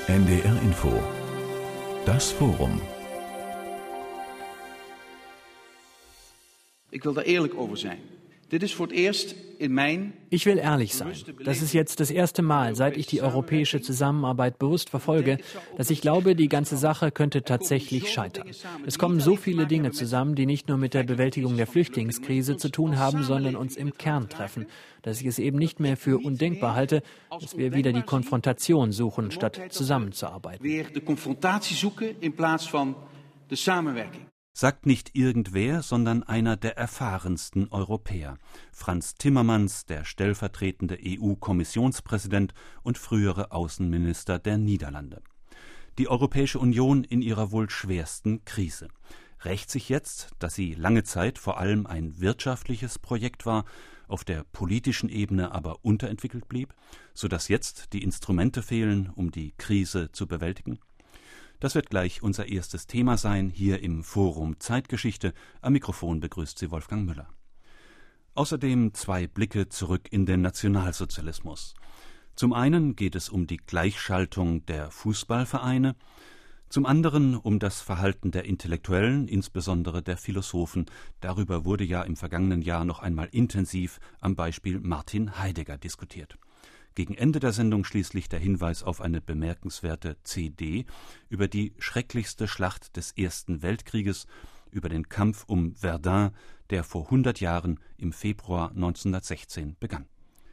NDR Info. Das Forum. Ich will da ehrlich over sein. Dit is voor het eerst in mijn... Ich will ehrlich sein. Das ist jetzt das erste Mal, seit ich die europäische Zusammenarbeit bewusst verfolge, dass ich glaube, die ganze Sache könnte tatsächlich scheitern. Es kommen so viele Dinge zusammen, die nicht nur mit der Bewältigung der Flüchtlingskrise zu tun haben, sondern uns im Kern treffen. Dass ich es eben nicht mehr für undenkbar halte, dass wir wieder die Konfrontation suchen, statt zusammenzuarbeiten. Weer de confrontatie zoeken in plaats van de samenwerking. Sagt nicht irgendwer, sondern einer der erfahrensten Europäer. Frans Timmermans, der stellvertretende EU-Kommissionspräsident und frühere Außenminister der Niederlande. Die Europäische Union in ihrer wohl schwersten Krise. Rächt sich jetzt, dass sie lange Zeit vor allem ein wirtschaftliches Projekt war, auf der politischen Ebene aber unterentwickelt blieb, sodass jetzt die Instrumente fehlen, um die Krise zu bewältigen? Das wird gleich unser erstes Thema sein, hier im Forum Zeitgeschichte. Am Mikrofon begrüßt Sie Wolfgang Müller. Außerdem 2 Blicke zurück in den Nationalsozialismus. Zum einen geht es um die Gleichschaltung der Fußballvereine, zum anderen um das Verhalten der Intellektuellen, insbesondere der Philosophen. Darüber wurde ja im vergangenen Jahr noch einmal intensiv am Beispiel Martin Heidegger diskutiert. Gegen Ende der Sendung schließlich der Hinweis auf eine bemerkenswerte CD über die schrecklichste Schlacht des Ersten Weltkrieges, über den Kampf um Verdun, der vor 100 Jahren im Februar 1916 begann.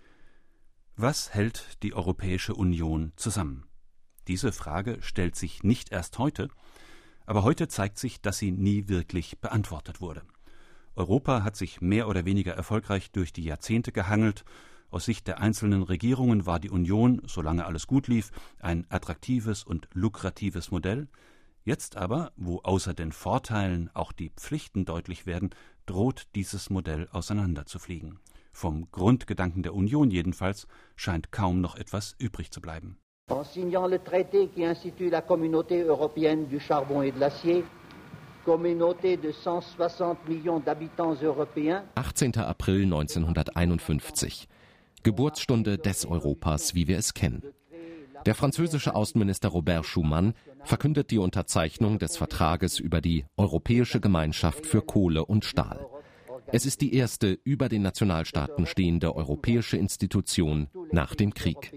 Was hält die Europäische Union zusammen? Diese Frage stellt sich nicht erst heute, aber heute zeigt sich, dass sie nie wirklich beantwortet wurde. Europa hat sich mehr oder weniger erfolgreich durch die Jahrzehnte gehangelt. Aus Sicht der einzelnen Regierungen war die Union, solange alles gut lief, ein attraktives und lukratives Modell. Jetzt aber, wo außer den Vorteilen auch die Pflichten deutlich werden, droht dieses Modell auseinanderzufliegen. Vom Grundgedanken der Union jedenfalls scheint kaum noch etwas übrig zu bleiben. En signant le traité qui institue la communauté européenne du charbon et de l'acier, communauté de 160 millions d'habitants européens. 18. April 1951. Geburtsstunde des Europas, wie wir es kennen. Der französische Außenminister Robert Schuman verkündet die Unterzeichnung des Vertrages über die Europäische Gemeinschaft für Kohle und Stahl. Es ist die erste über den Nationalstaaten stehende europäische Institution nach dem Krieg.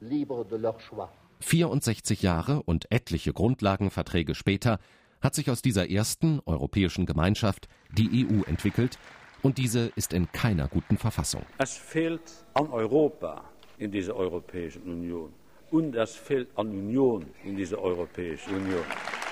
64 Jahre und etliche Grundlagenverträge später hat sich aus dieser ersten europäischen Gemeinschaft die EU entwickelt, und diese ist in keiner guten Verfassung. Es fehlt an Europa in dieser Europäischen Union und es fehlt an Union in dieser Europäischen Union.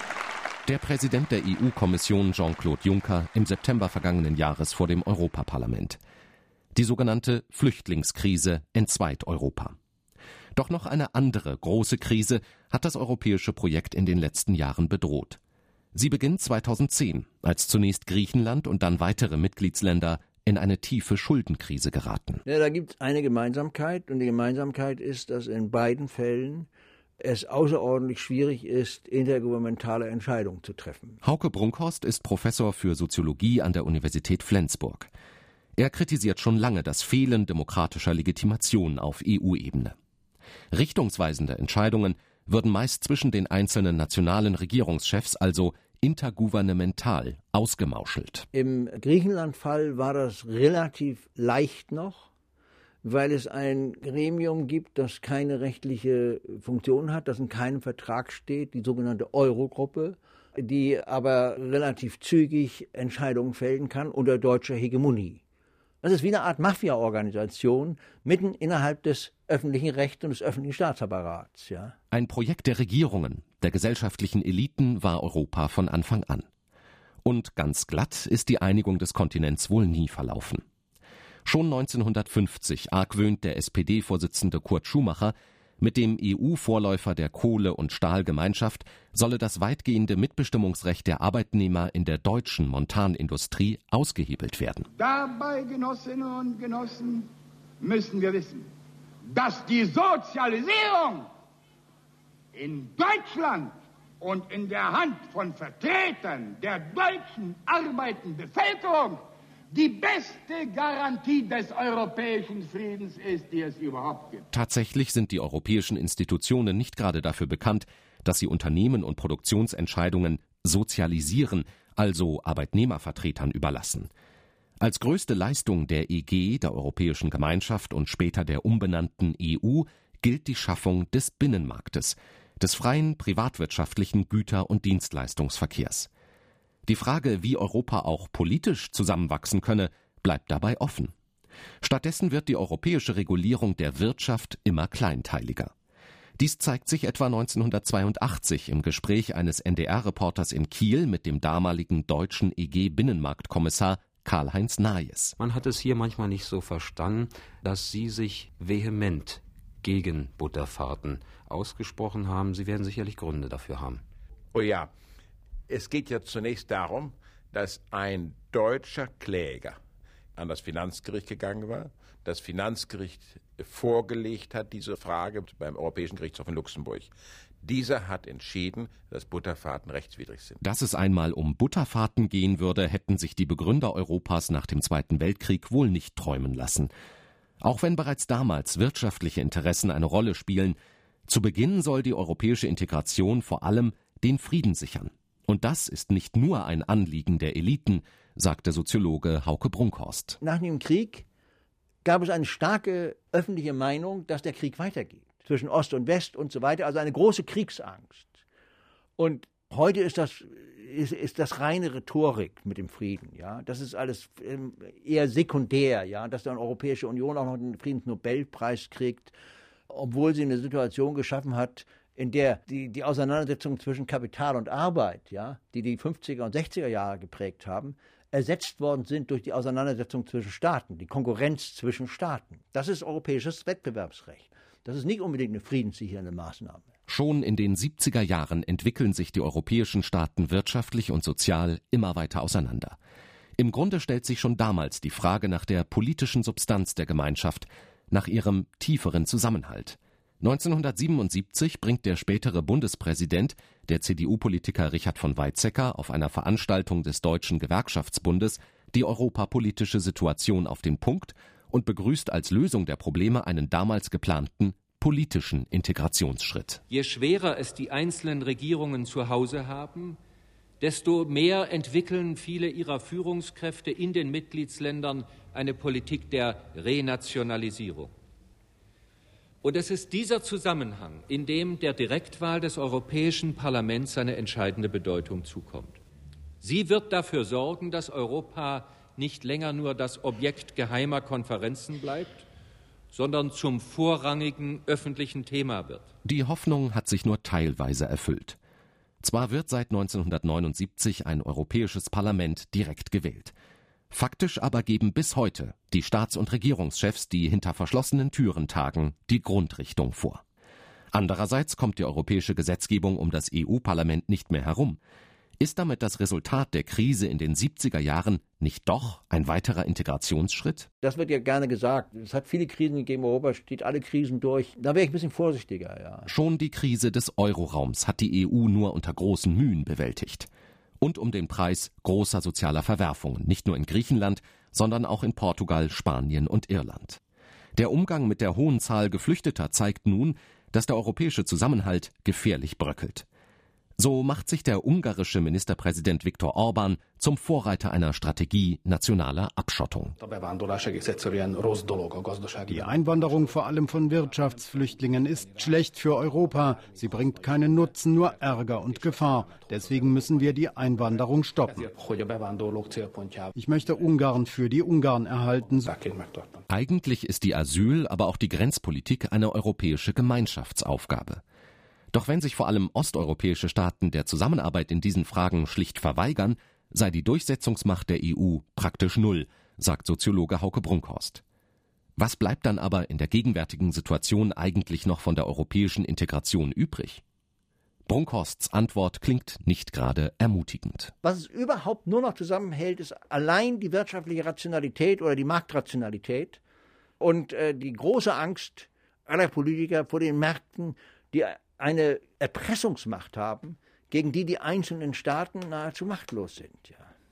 Der Präsident der EU-Kommission Jean-Claude Juncker im September vergangenen Jahres vor dem Europaparlament. Die sogenannte Flüchtlingskrise entzweit Europa. Doch noch eine andere große Krise hat das europäische Projekt in den letzten Jahren bedroht. Sie beginnt 2010, als zunächst Griechenland und dann weitere Mitgliedsländer in eine tiefe Schuldenkrise geraten. Ja, da gibt es eine Gemeinsamkeit, und die Gemeinsamkeit ist, dass in beiden Fällen es außerordentlich schwierig ist, intergouvernementale Entscheidungen zu treffen. Hauke Brunkhorst ist Professor für Soziologie an der Universität Flensburg. Er kritisiert schon lange das Fehlen demokratischer Legitimation auf EU-Ebene. Richtungsweisende Entscheidungen würden meist zwischen den einzelnen nationalen Regierungschefs, also intergouvernemental, ausgemauschelt. Im Griechenland-Fall war das relativ leicht noch, weil es ein Gremium gibt, das keine rechtliche Funktion hat, das in keinem Vertrag steht, die sogenannte Eurogruppe, die aber relativ zügig Entscheidungen fällen kann unter deutscher Hegemonie. Das ist wie eine Art Mafia-Organisation mitten innerhalb des öffentlichen Rechts und des öffentlichen Staatsapparats. Ja. Ein Projekt der Regierungen, der gesellschaftlichen Eliten war Europa von Anfang an. Und ganz glatt ist die Einigung des Kontinents wohl nie verlaufen. Schon 1950 argwöhnt der SPD-Vorsitzende Kurt Schumacher, mit dem EU-Vorläufer der Kohle- und Stahlgemeinschaft solle das weitgehende Mitbestimmungsrecht der Arbeitnehmer in der deutschen Montanindustrie ausgehebelt werden. Dabei, Genossinnen und Genossen, müssen wir wissen, dass die Sozialisierung in Deutschland und in der Hand von Vertretern der deutschen arbeitenden Bevölkerung die beste Garantie des europäischen Friedens ist, die es überhaupt gibt. Tatsächlich sind die europäischen Institutionen nicht gerade dafür bekannt, dass sie Unternehmen und Produktionsentscheidungen sozialisieren, also Arbeitnehmervertretern überlassen. Als größte Leistung der EG, der Europäischen Gemeinschaft und später der umbenannten EU, gilt die Schaffung des Binnenmarktes, des freien privatwirtschaftlichen Güter- und Dienstleistungsverkehrs. Die Frage, wie Europa auch politisch zusammenwachsen könne, bleibt dabei offen. Stattdessen wird die europäische Regulierung der Wirtschaft immer kleinteiliger. Dies zeigt sich etwa 1982 im Gespräch eines NDR-Reporters in Kiel mit dem damaligen deutschen EG-Binnenmarktkommissar Karl-Heinz Najes. Man hat es hier manchmal nicht so verstanden, dass Sie sich vehement gegen Butterfahrten ausgesprochen haben. Sie werden sicherlich Gründe dafür haben. Oh ja, es geht ja zunächst darum, dass ein deutscher Kläger an das Finanzgericht gegangen war, das Finanzgericht vorgelegt hat, diese Frage beim Europäischen Gerichtshof in Luxemburg. Dieser hat entschieden, dass Butterfahrten rechtswidrig sind. Dass es einmal um Butterfahrten gehen würde, hätten sich die Begründer Europas nach dem Zweiten Weltkrieg wohl nicht träumen lassen. Auch wenn bereits damals wirtschaftliche Interessen eine Rolle spielen, zu Beginn soll die europäische Integration vor allem den Frieden sichern. Und das ist nicht nur ein Anliegen der Eliten, sagt der Soziologe Hauke Brunkhorst. Nach dem Krieg gab es eine starke öffentliche Meinung, dass der Krieg weitergeht. Zwischen Ost und West und so weiter, also eine große Kriegsangst. Und heute ist das reine Rhetorik mit dem Frieden. Ja? Das ist alles eher sekundär, ja? Dass die Europäische Union auch noch den Friedensnobelpreis kriegt, obwohl sie eine Situation geschaffen hat, in der die Auseinandersetzung zwischen Kapital und Arbeit, ja, die 50er und 60er Jahre geprägt haben, ersetzt worden sind durch die Auseinandersetzung zwischen Staaten, die Konkurrenz zwischen Staaten. Das ist europäisches Wettbewerbsrecht. Das ist nicht unbedingt eine friedenssichernde Maßnahme. Schon in den 70er Jahren entwickeln sich die europäischen Staaten wirtschaftlich und sozial immer weiter auseinander. Im Grunde stellt sich schon damals die Frage nach der politischen Substanz der Gemeinschaft, nach ihrem tieferen Zusammenhalt. 1977 bringt der spätere Bundespräsident, der CDU-Politiker Richard von Weizsäcker, auf einer Veranstaltung des Deutschen Gewerkschaftsbundes die europapolitische Situation auf den Punkt und begrüßt als Lösung der Probleme einen damals geplanten politischen Integrationsschritt. Je schwerer es die einzelnen Regierungen zu Hause haben, desto mehr entwickeln viele ihrer Führungskräfte in den Mitgliedsländern eine Politik der Renationalisierung. Und es ist dieser Zusammenhang, in dem der Direktwahl des Europäischen Parlaments eine entscheidende Bedeutung zukommt. Sie wird dafür sorgen, dass Europa nicht länger nur das Objekt geheimer Konferenzen bleibt, sondern zum vorrangigen öffentlichen Thema wird. Die Hoffnung hat sich nur teilweise erfüllt. Zwar wird seit 1979 ein Europäisches Parlament direkt gewählt. Faktisch aber geben bis heute die Staats- und Regierungschefs, die hinter verschlossenen Türen tagen, die Grundrichtung vor. Andererseits kommt die europäische Gesetzgebung um das EU-Parlament nicht mehr herum. Ist damit das Resultat der Krise in den 70er Jahren nicht doch ein weiterer Integrationsschritt? Das wird ja gerne gesagt. Es hat viele Krisen gegeben, Europa steht alle Krisen durch. Da wäre ich ein bisschen vorsichtiger, ja. Schon die Krise des Euroraums hat die EU nur unter großen Mühen bewältigt. Und um den Preis großer sozialer Verwerfungen, nicht nur in Griechenland, sondern auch in Portugal, Spanien und Irland. Der Umgang mit der hohen Zahl Geflüchteter zeigt nun, dass der europäische Zusammenhalt gefährlich bröckelt. So macht sich der ungarische Ministerpräsident Viktor Orbán zum Vorreiter einer Strategie nationaler Abschottung. Die Einwanderung vor allem von Wirtschaftsflüchtlingen ist schlecht für Europa. Sie bringt keinen Nutzen, nur Ärger und Gefahr. Deswegen müssen wir die Einwanderung stoppen. Ich möchte Ungarn für die Ungarn erhalten. Eigentlich ist die Asyl-, aber auch die Grenzpolitik eine europäische Gemeinschaftsaufgabe. Doch wenn sich vor allem osteuropäische Staaten der Zusammenarbeit in diesen Fragen schlicht verweigern, sei die Durchsetzungsmacht der EU praktisch null, sagt Soziologe Hauke Brunkhorst. Was bleibt dann aber in der gegenwärtigen Situation eigentlich noch von der europäischen Integration übrig? Brunkhorsts Antwort klingt nicht gerade ermutigend. Was es überhaupt nur noch zusammenhält, ist allein die wirtschaftliche Rationalität oder die Marktrationalität und die große Angst aller Politiker vor den Märkten, die eine Erpressungsmacht haben, gegen die einzelnen Staaten nahezu machtlos sind. Ja.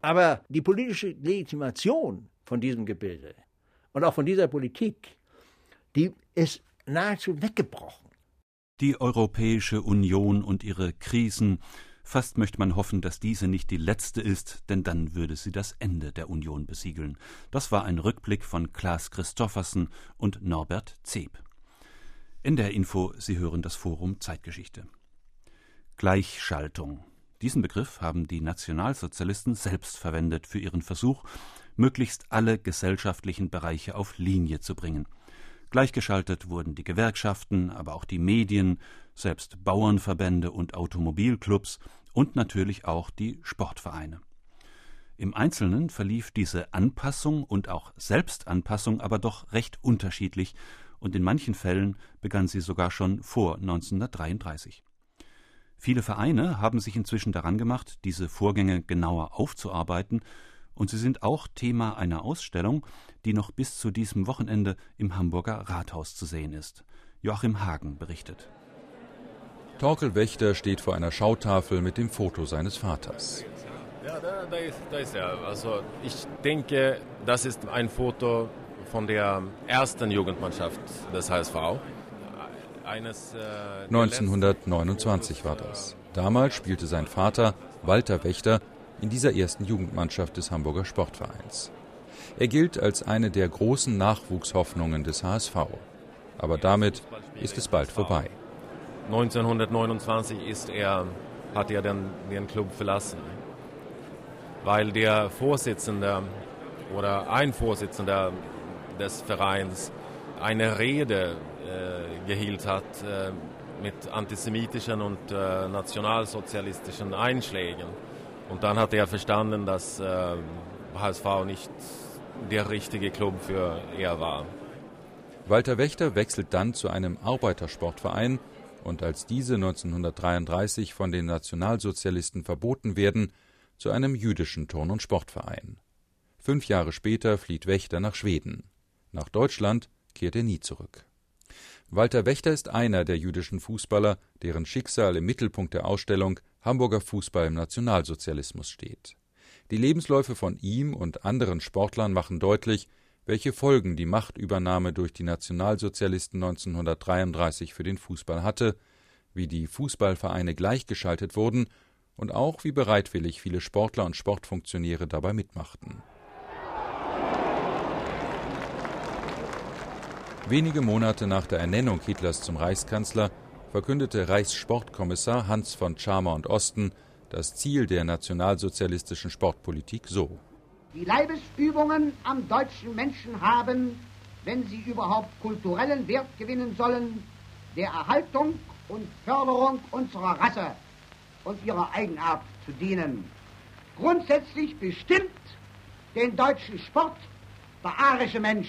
Aber die politische Legitimation von diesem Gebilde und auch von dieser Politik, die ist nahezu weggebrochen. Die Europäische Union und ihre Krisen, fast möchte man hoffen, dass diese nicht die letzte ist, denn dann würde sie das Ende der Union besiegeln. Das war ein Rückblick von Klaas Christoffersen und Norbert Zeb. NDR Info, Sie hören das Forum Zeitgeschichte. Gleichschaltung. Diesen Begriff haben die Nationalsozialisten selbst verwendet für ihren Versuch, möglichst alle gesellschaftlichen Bereiche auf Linie zu bringen. Gleichgeschaltet wurden die Gewerkschaften, aber auch die Medien, selbst Bauernverbände und Automobilclubs und natürlich auch die Sportvereine. Im Einzelnen verlief diese Anpassung und auch Selbstanpassung aber doch recht unterschiedlich und in manchen Fällen begann sie sogar schon vor 1933. Viele Vereine haben sich inzwischen daran gemacht, diese Vorgänge genauer aufzuarbeiten, und sie sind auch Thema einer Ausstellung, die noch bis zu diesem Wochenende im Hamburger Rathaus zu sehen ist. Joachim Hagen berichtet. Torkel Wächter steht vor einer Schautafel mit dem Foto seines Vaters. Ja, da ist er. Also ich denke, das ist ein Foto von der ersten Jugendmannschaft des HSV. 1929 war das. Damals spielte sein Vater, Walter Wächter, in dieser ersten Jugendmannschaft des Hamburger Sportvereins. Er gilt als eine der großen Nachwuchshoffnungen des HSV. Aber damit ist es bald vorbei. 1929 hat er dann den Club verlassen, weil der Vorsitzende oder ein Vorsitzender des Vereins eine Rede gehielt hat mit antisemitischen und nationalsozialistischen Einschlägen. Und dann hat er verstanden, dass HSV nicht der richtige Club für er war. Walter Wächter wechselt dann zu einem Arbeitersportverein und als diese 1933 von den Nationalsozialisten verboten werden, zu einem jüdischen Turn- und Sportverein. 5 Jahre später flieht Wächter nach Schweden. Nach Deutschland kehrt er nie zurück. Walter Wächter ist einer der jüdischen Fußballer, deren Schicksal im Mittelpunkt der Ausstellung Hamburger Fußball im Nationalsozialismus steht. Die Lebensläufe von ihm und anderen Sportlern machen deutlich, welche Folgen die Machtübernahme durch die Nationalsozialisten 1933 für den Fußball hatte, wie die Fußballvereine gleichgeschaltet wurden und auch wie bereitwillig viele Sportler und Sportfunktionäre dabei mitmachten. Wenige Monate nach der Ernennung Hitlers zum Reichskanzler verkündete Reichssportkommissar Hans von Tscharmer und Osten das Ziel der nationalsozialistischen Sportpolitik so: Die Leibesübungen am deutschen Menschen haben, wenn sie überhaupt kulturellen Wert gewinnen sollen, der Erhaltung und Förderung unserer Rasse und ihrer Eigenart zu dienen. Grundsätzlich bestimmt den deutschen Sport der arische Mensch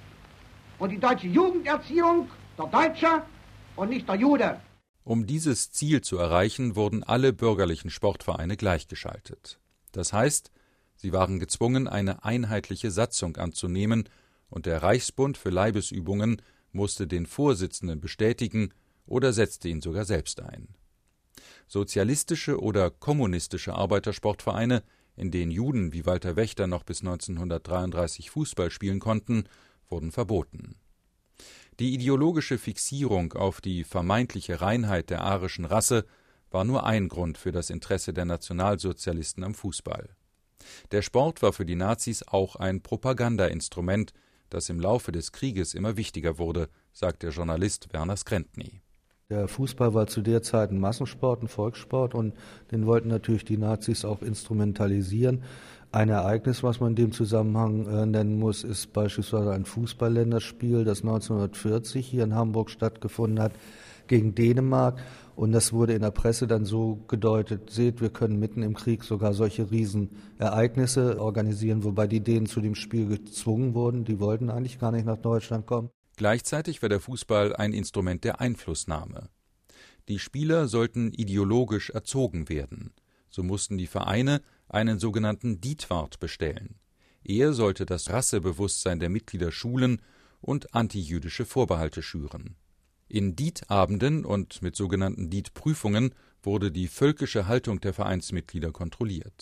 und die deutsche Jugenderziehung der Deutsche und nicht der Jude. Um dieses Ziel zu erreichen, wurden alle bürgerlichen Sportvereine gleichgeschaltet. Das heißt, sie waren gezwungen, eine einheitliche Satzung anzunehmen, und der Reichsbund für Leibesübungen musste den Vorsitzenden bestätigen oder setzte ihn sogar selbst ein. Sozialistische oder kommunistische Arbeitersportvereine, in denen Juden wie Walter Wächter noch bis 1933 Fußball spielen konnten, wurden verboten. Die ideologische Fixierung auf die vermeintliche Reinheit der arischen Rasse war nur ein Grund für das Interesse der Nationalsozialisten am Fußball. Der Sport war für die Nazis auch ein Propagandainstrument, das im Laufe des Krieges immer wichtiger wurde, sagt der Journalist Werner Skrentny. Der Fußball war zu der Zeit ein Massensport, ein Volkssport, und den wollten natürlich die Nazis auch instrumentalisieren. Ein Ereignis, was man in dem Zusammenhang nennen muss, ist beispielsweise ein Fußballländerspiel, das 1940 hier in Hamburg stattgefunden hat, gegen Dänemark. Und das wurde in der Presse dann so gedeutet: Seht, wir können mitten im Krieg sogar solche Riesenereignisse organisieren, wobei die Dänen zu dem Spiel gezwungen wurden. Die wollten eigentlich gar nicht nach Deutschland kommen. Gleichzeitig war der Fußball ein Instrument der Einflussnahme. Die Spieler sollten ideologisch erzogen werden. So mussten die Vereine einen sogenannten Dietwart bestellen. Er sollte das Rassebewusstsein der Mitglieder schulen und antijüdische Vorbehalte schüren. In Dietabenden und mit sogenannten Dietprüfungen wurde die völkische Haltung der Vereinsmitglieder kontrolliert.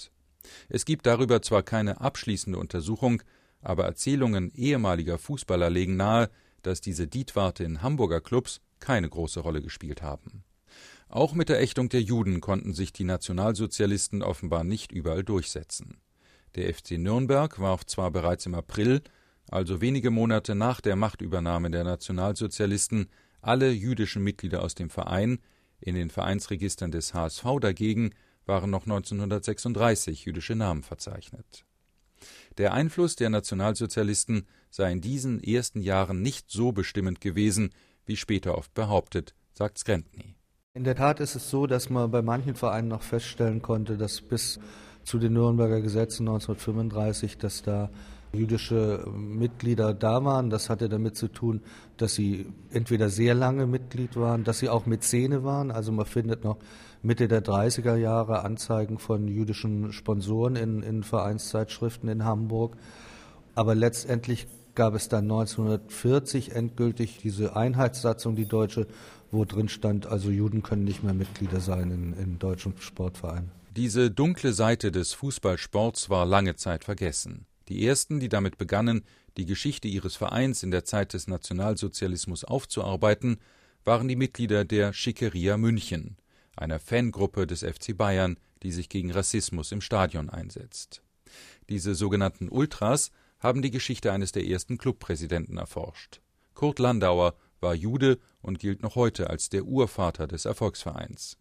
Es gibt darüber zwar keine abschließende Untersuchung, aber Erzählungen ehemaliger Fußballer legen nahe, dass diese Dietwarte in Hamburger Clubs keine große Rolle gespielt haben. Auch mit der Ächtung der Juden konnten sich die Nationalsozialisten offenbar nicht überall durchsetzen. Der FC Nürnberg warf zwar bereits im April, also wenige Monate nach der Machtübernahme der Nationalsozialisten, alle jüdischen Mitglieder aus dem Verein, in den Vereinsregistern des HSV dagegen waren noch 1936 jüdische Namen verzeichnet. Der Einfluss der Nationalsozialisten sei in diesen ersten Jahren nicht so bestimmend gewesen, wie später oft behauptet, sagt Skrentny. In der Tat ist es so, dass man bei manchen Vereinen noch feststellen konnte, dass bis zu den Nürnberger Gesetzen 1935, dass da jüdische Mitglieder da waren. Das hatte damit zu tun, dass sie entweder sehr lange Mitglied waren, dass sie auch Mäzene waren. Also man findet noch Mitte der 30er Jahre Anzeigen von jüdischen Sponsoren in Vereinszeitschriften in Hamburg. Aber letztendlich gab es dann 1940 endgültig diese Einheitssatzung, die deutsche, wo drin stand, also Juden können nicht mehr Mitglieder sein in deutschen Sportvereinen. Diese dunkle Seite des Fußballsports war lange Zeit vergessen. Die ersten, die damit begannen, die Geschichte ihres Vereins in der Zeit des Nationalsozialismus aufzuarbeiten, waren die Mitglieder der Schickeria München, einer Fangruppe des FC Bayern, die sich gegen Rassismus im Stadion einsetzt. Diese sogenannten Ultras haben die Geschichte eines der ersten Clubpräsidenten erforscht. Kurt Landauer war Jude und gilt noch heute als der Urvater des Erfolgsvereins.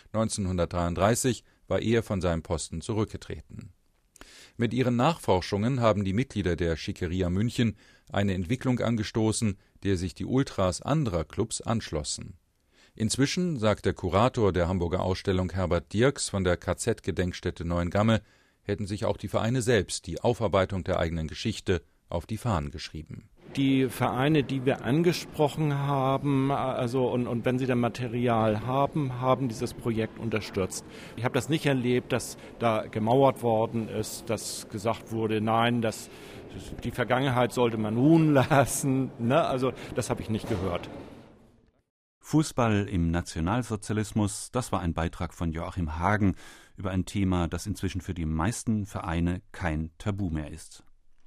1933 war er von seinem Posten zurückgetreten. Mit ihren Nachforschungen haben die Mitglieder der Schickeria München eine Entwicklung angestoßen, der sich die Ultras anderer Clubs anschlossen. Inzwischen, sagt der Kurator der Hamburger Ausstellung Herbert Dirks von der KZ-Gedenkstätte Neuengamme, hätten sich auch die Vereine selbst die Aufarbeitung der eigenen Geschichte auf die Fahnen geschrieben. Die Vereine, die wir angesprochen haben, und wenn sie dann Material haben dieses Projekt unterstützt. Ich habe das nicht erlebt, dass da gemauert worden ist, dass gesagt wurde, nein, die Vergangenheit sollte man ruhen lassen. Ne? Also das habe ich nicht gehört. Fußball im Nationalsozialismus, das war ein Beitrag von Joachim Hagen über ein Thema, das inzwischen für die meisten Vereine kein Tabu mehr ist.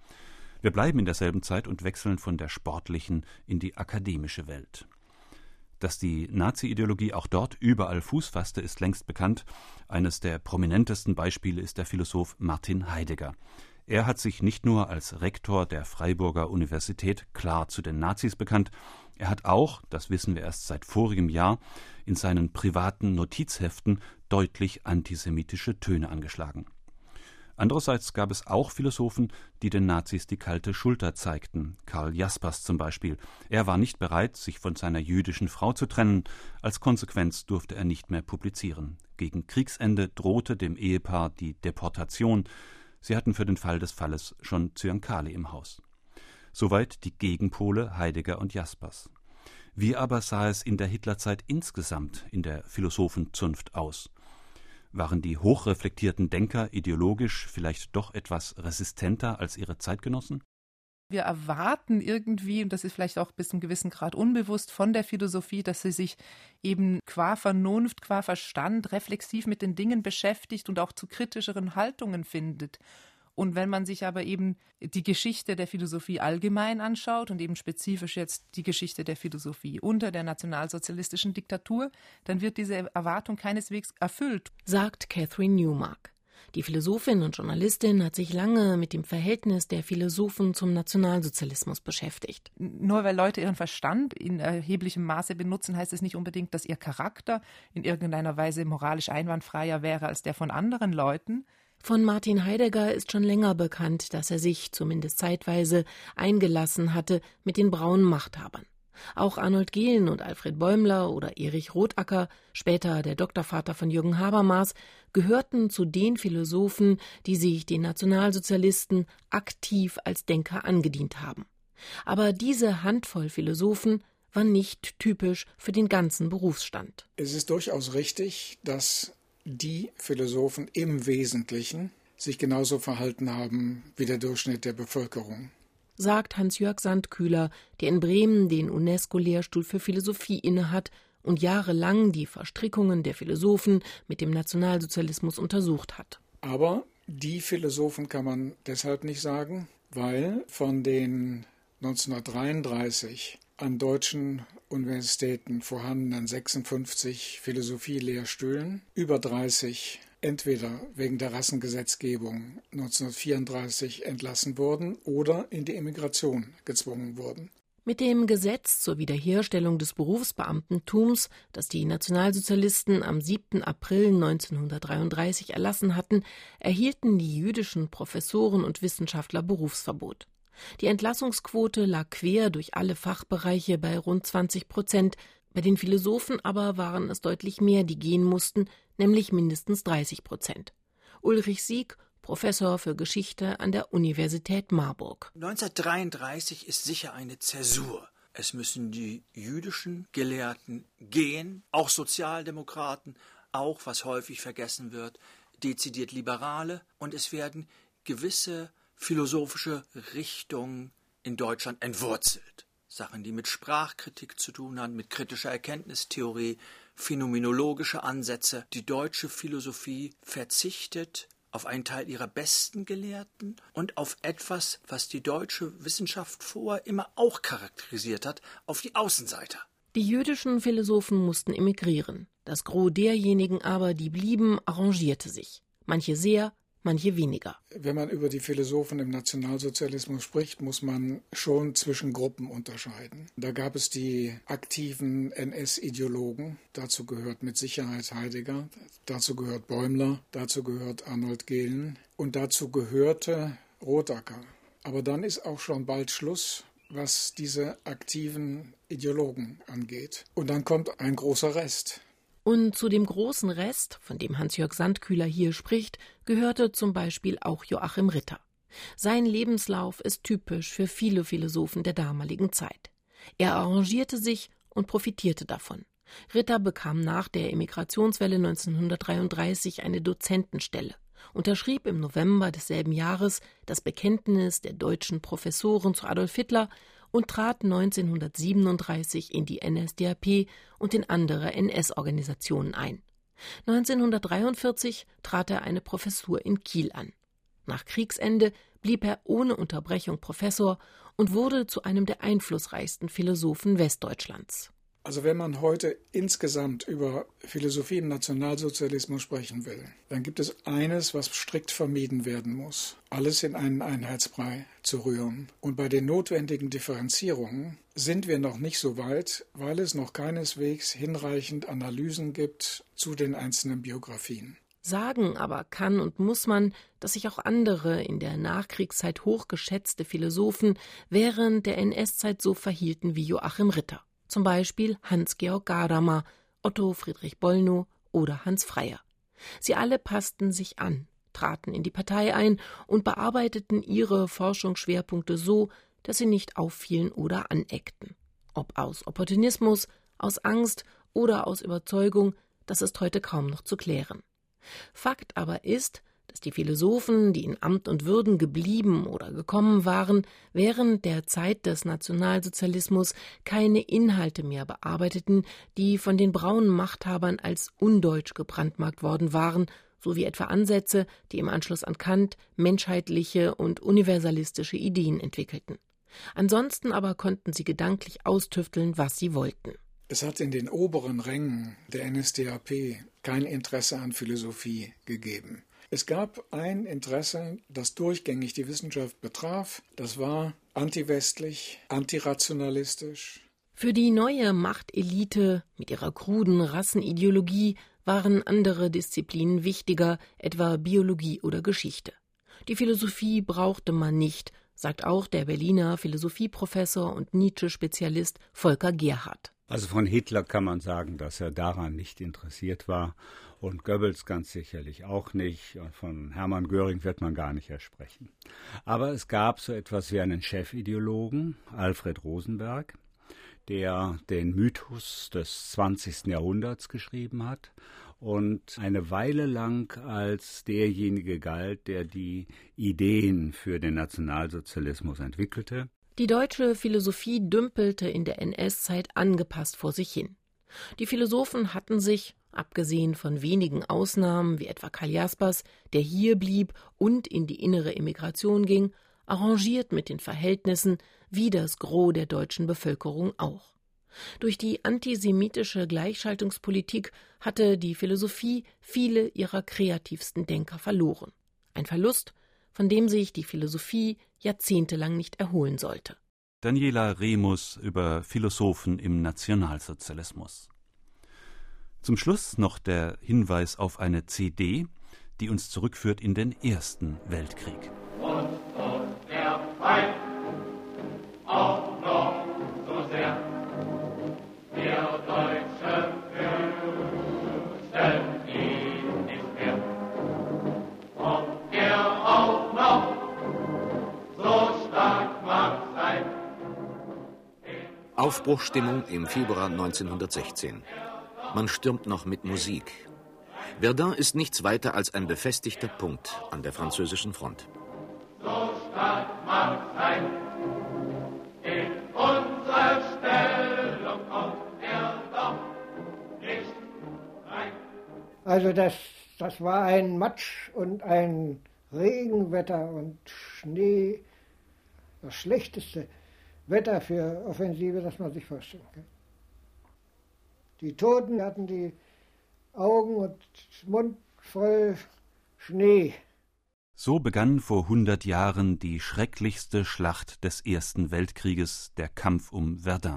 Wir bleiben in derselben Zeit und wechseln von der sportlichen in die akademische Welt. Dass die Nazi-Ideologie auch dort überall Fuß fasste, ist längst bekannt. Eines der prominentesten Beispiele ist der Philosoph Martin Heidegger. Er hat sich nicht nur als Rektor der Freiburger Universität klar zu den Nazis bekannt, er hat auch, das wissen wir erst seit vorigem Jahr, in seinen privaten Notizheften deutlich antisemitische Töne angeschlagen. Andererseits gab es auch Philosophen, die den Nazis die kalte Schulter zeigten. Karl Jaspers zum Beispiel. Er war nicht bereit, sich von seiner jüdischen Frau zu trennen. Als Konsequenz durfte er nicht mehr publizieren. Gegen Kriegsende drohte dem Ehepaar die Deportation. Sie hatten für den Fall des Falles schon Zyankali im Haus. Soweit die Gegenpole Heidegger und Jaspers. Wie aber sah es in der Hitlerzeit insgesamt in der Philosophenzunft aus? Waren die hochreflektierten Denker ideologisch vielleicht doch etwas resistenter als ihre Zeitgenossen? Wir erwarten irgendwie, und das ist vielleicht auch bis zu einem gewissen Grad unbewusst von der Philosophie, dass sie sich eben qua Vernunft, qua Verstand reflexiv mit den Dingen beschäftigt und auch zu kritischeren Haltungen findet. Und wenn man sich aber eben die Geschichte der Philosophie allgemein anschaut und eben spezifisch jetzt die Geschichte der Philosophie unter der nationalsozialistischen Diktatur, dann wird diese Erwartung keineswegs erfüllt, sagt Catherine Newmark. Die Philosophin und Journalistin hat sich lange mit dem Verhältnis der Philosophen zum Nationalsozialismus beschäftigt. Nur weil Leute ihren Verstand in erheblichem Maße benutzen, heißt es nicht unbedingt, dass ihr Charakter in irgendeiner Weise moralisch einwandfreier wäre als der von anderen Leuten. Von Martin Heidegger ist schon länger bekannt, dass er sich, zumindest zeitweise, eingelassen hatte mit den braunen Machthabern. Auch Arnold Gehlen und Alfred Bäumler oder Erich Rothacker, später der Doktorvater von Jürgen Habermas, gehörten zu den Philosophen, die sich den Nationalsozialisten aktiv als Denker angedient haben. Aber diese Handvoll Philosophen war nicht typisch für den ganzen Berufsstand. Es ist durchaus richtig, dass die Philosophen im Wesentlichen sich genauso verhalten haben wie der Durchschnitt der Bevölkerung, sagt Hans-Jörg Sandkühler, der in Bremen den UNESCO-Lehrstuhl für Philosophie innehat und jahrelang die Verstrickungen der Philosophen mit dem Nationalsozialismus untersucht hat. Aber Die Philosophen kann man deshalb nicht sagen, weil von den 1933 an deutschen Universitäten vorhandenen 56 Philosophielehrstühlen über 30 entweder wegen der Rassengesetzgebung 1934 entlassen wurden oder in die Emigration gezwungen wurden. Mit dem Gesetz zur Wiederherstellung des Berufsbeamtentums, das die Nationalsozialisten am 7. April 1933 erlassen hatten, erhielten die jüdischen Professoren und Wissenschaftler Berufsverbot. Die Entlassungsquote lag quer durch alle Fachbereiche bei rund 20%, bei den Philosophen aber waren es deutlich mehr, die gehen mussten, nämlich mindestens 30%. Ulrich Sieg, Professor für Geschichte an der Universität Marburg. 1933 ist sicher eine Zäsur. Es müssen die jüdischen Gelehrten gehen, auch Sozialdemokraten, auch, was häufig vergessen wird, dezidiert Liberale, und es werden gewisse philosophische Richtungen in Deutschland entwurzelt. Sachen, die mit Sprachkritik zu tun haben, mit kritischer Erkenntnistheorie, phänomenologische Ansätze. Die deutsche Philosophie verzichtet auf einen Teil ihrer besten Gelehrten und auf etwas, was die deutsche Wissenschaft vorher immer auch charakterisiert hat, auf die Außenseiter. Die jüdischen Philosophen mussten emigrieren. Das Gros derjenigen aber, die blieben, arrangierte sich. Manche sehr, manche weniger. Wenn man über die Philosophen im Nationalsozialismus spricht, muss man schon zwischen Gruppen unterscheiden. Da gab es die aktiven NS-Ideologen, dazu gehört mit Sicherheit Heidegger, dazu gehört Bäumler, dazu gehört Arnold Gehlen und dazu gehörte Rotacker. Aber dann ist auch schon bald Schluss, was diese aktiven Ideologen angeht. Und dann kommt ein großer Rest. Und zu dem großen Rest, von dem Hans-Jörg Sandkühler hier spricht, gehörte zum Beispiel auch Joachim Ritter. Sein Lebenslauf ist typisch für viele Philosophen der damaligen Zeit. Er arrangierte sich und profitierte davon. Ritter bekam nach der Emigrationswelle 1933 eine Dozentenstelle, unterschrieb im November desselben Jahres das Bekenntnis der deutschen Professoren zu Adolf Hitler und trat 1937 in die NSDAP und in andere NS-Organisationen ein. 1943 trat er eine Professur in Kiel an. Nach Kriegsende blieb er ohne Unterbrechung Professor und wurde zu einem der einflussreichsten Philosophen Westdeutschlands. Also wenn man heute insgesamt über Philosophie im Nationalsozialismus sprechen will, dann gibt es eines, was strikt vermieden werden muss: alles in einen Einheitsbrei zu rühren. Und bei den notwendigen Differenzierungen sind wir noch nicht so weit, weil es noch keineswegs hinreichend Analysen gibt zu den einzelnen Biografien. Sagen aber kann und muss man, dass sich auch andere in der Nachkriegszeit hochgeschätzte Philosophen während der NS-Zeit so verhielten wie Joachim Ritter. Zum Beispiel Hans-Georg Gadamer, Otto Friedrich Bollnow oder Hans Freyer. Sie alle passten sich an, traten in die Partei ein und bearbeiteten ihre Forschungsschwerpunkte so, dass sie nicht auffielen oder aneckten. Ob aus Opportunismus, aus Angst oder aus Überzeugung, das ist heute kaum noch zu klären. Fakt aber ist, dass die Philosophen, die in Amt und Würden geblieben oder gekommen waren, während der Zeit des Nationalsozialismus keine Inhalte mehr bearbeiteten, die von den braunen Machthabern als undeutsch gebrandmarkt worden waren, sowie etwa Ansätze, die im Anschluss an Kant menschheitliche und universalistische Ideen entwickelten. Ansonsten aber konnten sie gedanklich austüfteln, was sie wollten. Es hat in den oberen Rängen der NSDAP kein Interesse an Philosophie gegeben. Es gab ein Interesse, das durchgängig die Wissenschaft betraf. Das war antiwestlich, antirationalistisch. Für die neue Machtelite mit ihrer kruden Rassenideologie waren andere Disziplinen wichtiger, etwa Biologie oder Geschichte. Die Philosophie brauchte man nicht, sagt auch der Berliner Philosophieprofessor und Nietzsche-Spezialist Volker Gerhardt. Also von Hitler kann man sagen, dass er daran nicht interessiert war und Goebbels ganz sicherlich auch nicht. Und von Hermann Göring wird man gar nicht sprechen. Aber es gab so etwas wie einen Chefideologen, Alfred Rosenberg, der den Mythos des 20. Jahrhunderts geschrieben hat und eine Weile lang als derjenige galt, der die Ideen für den Nationalsozialismus entwickelte. Die deutsche Philosophie dümpelte in der NS-Zeit angepasst vor sich hin. Die Philosophen hatten sich, abgesehen von wenigen Ausnahmen wie etwa Karl Jaspers, der hier blieb und in die innere Emigration ging, arrangiert mit den Verhältnissen wie das Gros der deutschen Bevölkerung auch. Durch die antisemitische Gleichschaltungspolitik hatte die Philosophie viele ihrer kreativsten Denker verloren. Ein Verlust, von dem sich die Philosophie jahrzehntelang nicht erholen sollte. Daniela Remus über Philosophen im Nationalsozialismus. Zum Schluss noch der Hinweis auf eine CD, die uns zurückführt in den Ersten Weltkrieg. Und der Feind auch noch so sehr, der deutsche Fürsten ihn nicht mehr. Und er auch noch so stark mag sein. Aufbruchsstimmung im Februar 1916. Man stürmt noch mit Musik. Verdun ist nichts weiter als ein befestigter Punkt an der französischen Front. So stark mag sein in unserer Stellung kommt er doch nicht rein. Also das war ein Matsch und ein Regenwetter und Schnee. Das schlechteste Wetter für Offensive, das man sich vorstellen kann. Die Toten hatten die Augen und Mund voll Schnee. So begann vor 100 Jahren die schrecklichste Schlacht des Ersten Weltkrieges, der Kampf um Verdun.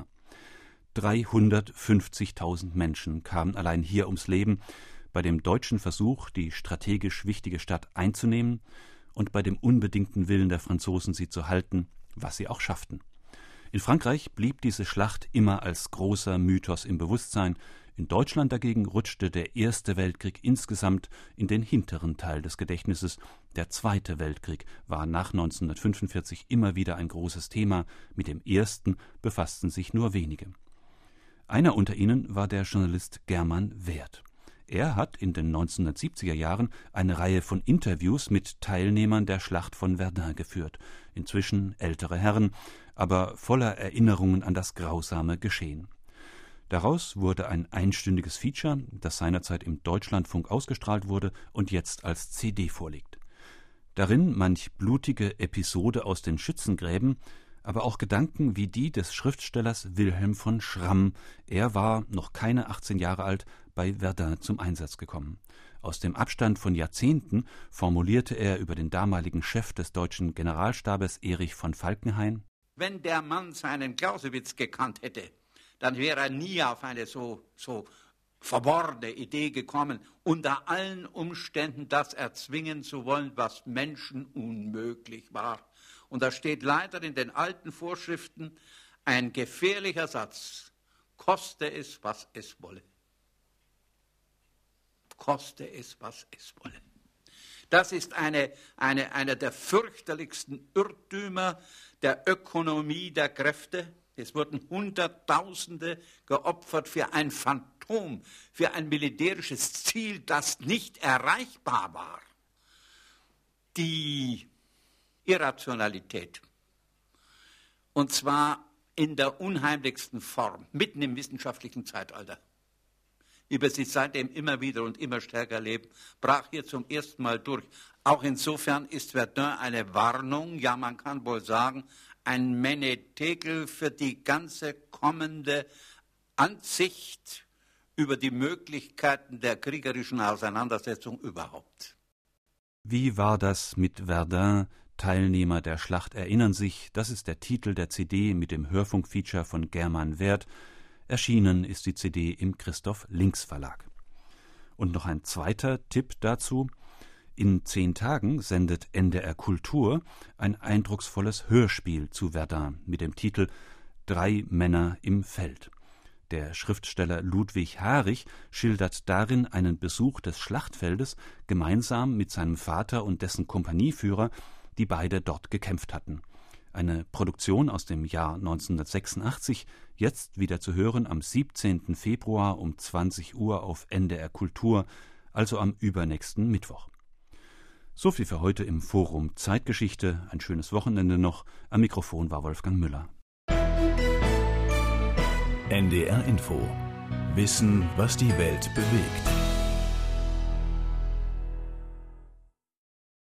350.000 Menschen kamen allein hier ums Leben, bei dem deutschen Versuch, die strategisch wichtige Stadt einzunehmen und bei dem unbedingten Willen der Franzosen, sie zu halten, was sie auch schafften. In Frankreich blieb diese Schlacht immer als großer Mythos im Bewusstsein. In Deutschland dagegen rutschte der Erste Weltkrieg insgesamt in den hinteren Teil des Gedächtnisses. Der Zweite Weltkrieg war nach 1945 immer wieder ein großes Thema. Mit dem Ersten befassten sich nur wenige. Einer unter ihnen war der Journalist German Wert. Er hat in den 1970er Jahren eine Reihe von Interviews mit Teilnehmern der Schlacht von Verdun geführt. Inzwischen ältere Herren, aber voller Erinnerungen an das grausame Geschehen. Daraus wurde ein einstündiges Feature, das seinerzeit im Deutschlandfunk ausgestrahlt wurde und jetzt als CD vorliegt. Darin manch blutige Episode aus den Schützengräben, aber auch Gedanken wie die des Schriftstellers Wilhelm von Schramm. Er war noch keine 18 Jahre alt, bei Verdun zum Einsatz gekommen. Aus dem Abstand von Jahrzehnten formulierte er über den damaligen Chef des deutschen Generalstabes Erich von Falkenhayn: Wenn der Mann seinen Clausewitz gekannt hätte, dann wäre er nie auf eine so verworrene Idee gekommen, unter allen Umständen das erzwingen zu wollen, was Menschen unmöglich war. Und da steht leider in den alten Vorschriften ein gefährlicher Satz: Koste es, was es wolle. Koste es, was es wolle. Das ist einer der fürchterlichsten Irrtümer der Ökonomie der Kräfte. Es wurden Hunderttausende geopfert für ein Phantom, für ein militärisches Ziel, das nicht erreichbar war. Die Irrationalität, und zwar in der unheimlichsten Form, mitten im wissenschaftlichen Zeitalter, wie wir sie seitdem immer wieder und immer stärker erleben, brach hier zum ersten Mal durch. Auch insofern ist Verdun eine Warnung, ja man kann wohl sagen, ein Menetekel für die ganze kommende Ansicht über die Möglichkeiten der kriegerischen Auseinandersetzung überhaupt. Wie war das mit Verdun? Teilnehmer der Schlacht erinnern sich, das ist der Titel der CD mit dem Hörfunkfeature von German Wert. Erschienen ist die CD im Christoph Links Verlag. Und noch ein zweiter Tipp dazu: In 10 Tagen sendet NDR Kultur ein eindrucksvolles Hörspiel zu Verdun mit dem Titel »3 Männer im Feld«. Der Schriftsteller Ludwig Harich schildert darin einen Besuch des Schlachtfeldes gemeinsam mit seinem Vater und dessen Kompanieführer, die beide dort gekämpft hatten. Eine Produktion aus dem Jahr 1986, jetzt wieder zu hören am 17. Februar um 20 Uhr auf NDR Kultur, also am übernächsten Mittwoch. So viel für heute im Forum Zeitgeschichte. Ein schönes Wochenende noch. Am Mikrofon war Wolfgang Müller. NDR Info. Wissen, was die Welt bewegt.